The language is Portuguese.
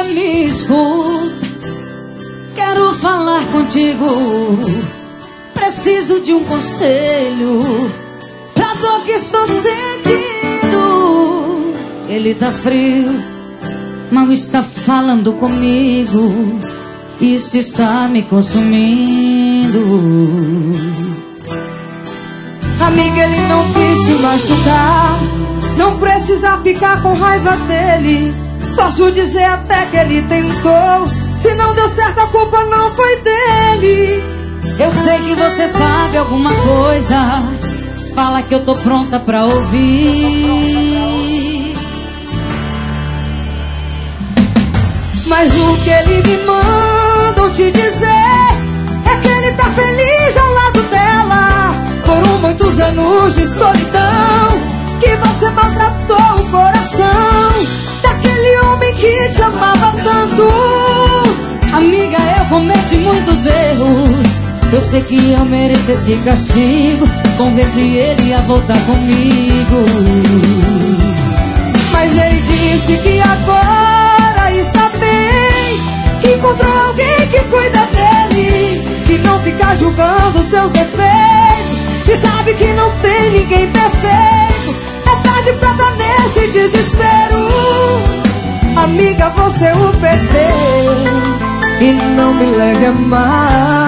Amiga, me escuta, quero falar contigo. Preciso de um conselho pra dor que estou sentindo. Ele tá frio, mal está falando comigo. Isso está me consumindo. Amiga, ele não quis te machucar, não precisa ficar com raiva dele. Posso dizer até que ele tentou. Se não deu certo, a culpa não foi dele. Eu sei que você sabe alguma coisa, fala que eu tô pronta pra ouvir. Mas o que ele me manda te dizer é que ele tá feliz ao lado dela. Foram muitos anos de solidão que você maltratou o coração daquele homem que te amava tanto. Amiga, eu cometi muitos erros. Eu sei que eu mereço esse castigo. Vamos ver se ele ia voltar comigo. Mas ele disse que agora está bem, que encontrou alguém que cuida dele, que não fica julgando seus defeitos, e sabe que não tem ninguém perfeito. É tarde pra dar nesse desespero. Amiga, você o perdeu, e não me leve a mal.